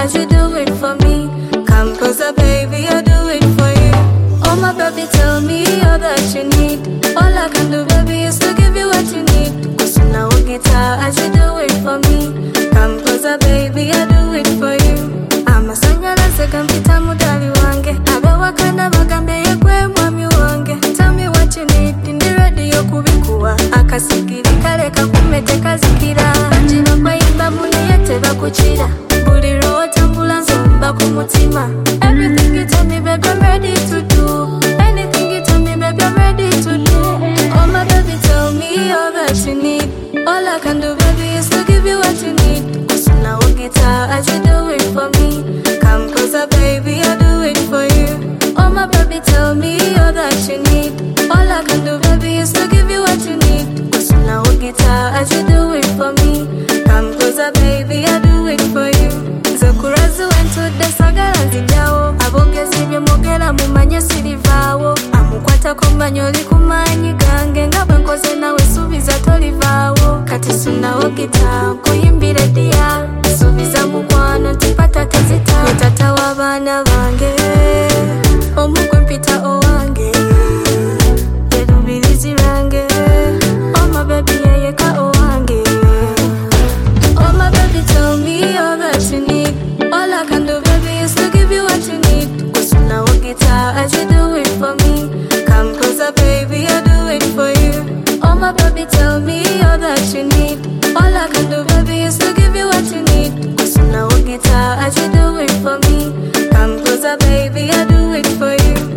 as you do it for me. Come closer, baby, I'll do it for you. Oh my baby, tell me all that you need. All I can do, baby, is to give you what you need. Cause now we guitar as you do it for me. Come closer, baby, I'll do it for you. I'm a sanya na sekampita mudali wange. Abe wakana bagambe yekwe mwami wange. Tell me what you need, ndi ready yokubikuwa. Akasikiri kale kakumete kazikira. Anjino kwa imba muni yete bakuchira. Buli roho tambula nzomba kumutima. Everything you tell me, baby, I'm ready to do. Anything you tell me, baby, I'm ready to do. Oh my baby, tell me all that you need. All I can do, baby, is to give you what you need. Cause now we guitar as you do it for me. Come closer, baby, I'll do it for you. Oh my baby, tell me all that you need. All I can do, baby, is to give you what you need. Cause now we guitar as you do it for me. Come closer, baby, I'll do it for you. Zakurazu went to the saga nzijawo. Abogezi byemogera mumanye sirivawo. Amukwata kombanyoli kumanyi gange. Ngabwe nkoze nawe subiza tolivawo. Kati sunawo gita kuyimbire dia. Subiza mukwano ntipata tezita. Mutata w'abana bange. Omugwe mpita owange. Yerubirizi range. Oh my baby yeyeka owange. Oh my baby, tell me all that you need. All I can do, baby, is to give you what you need. Cause now we guitar as you do it for me. Come closer, baby, I'll do it for you. Oh my baby, tell me all that you need. All I can do, baby, is to give you what you need. Cause now we guitar as you do it for me. Come closer, baby, I'll do it for you.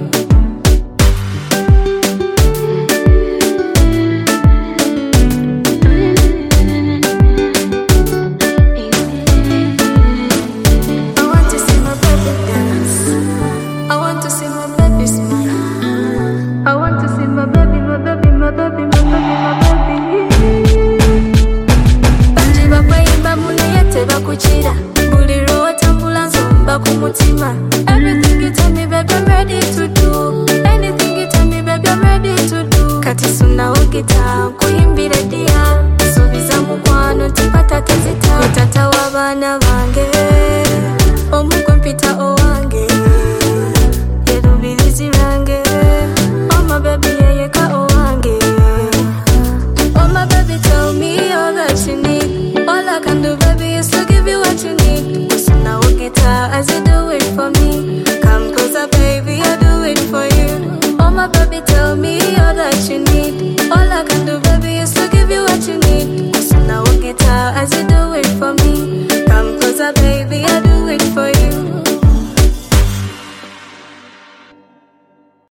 Everything you tell me, baby, I'm ready to do. Anything you tell me, baby, I'm ready to do. Kati suna wogita kuyimbire dia. Subiza mukwano tipata tezita. Mutata w'abana bange.